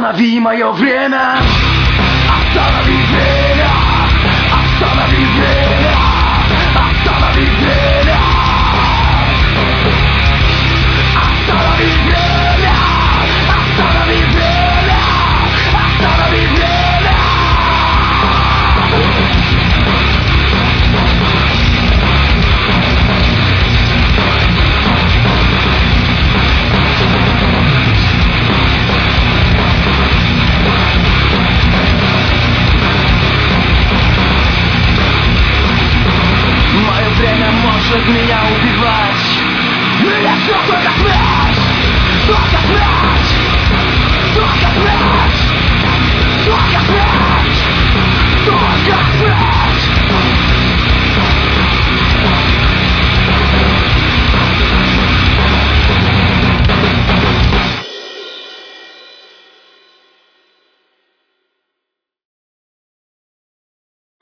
Останови мое время! Останови время! Останови время! Останови время! Останови время! Останови время! Останови время! Мое время может меня убивать. Меня все только смерть! Только смерть! Только смерть! Только смерть! Только смерть!